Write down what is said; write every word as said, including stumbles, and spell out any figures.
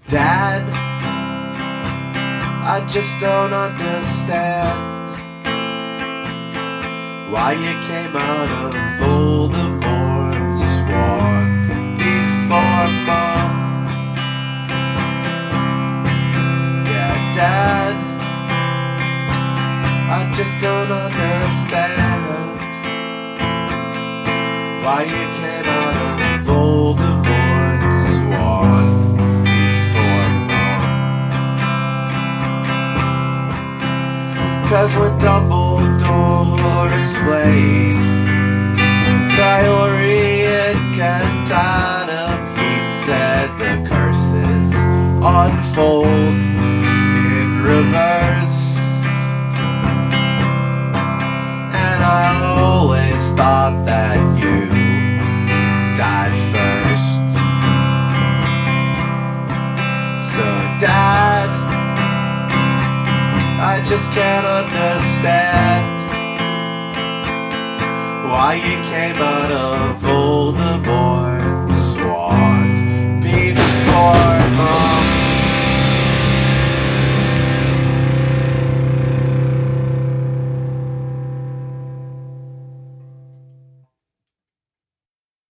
Dad, I just don't understand why you came out of Voldemort's wand before Mom. Yeah, Dad, I just don't understand why you came out of Voldemort's wand before Mom. 'Cause when Dumbledore explained Priori and Cantanum, he said the curses unfold in reverse. And I always thought that you died first. So Dad, I just can't understand why you came out of Voldemort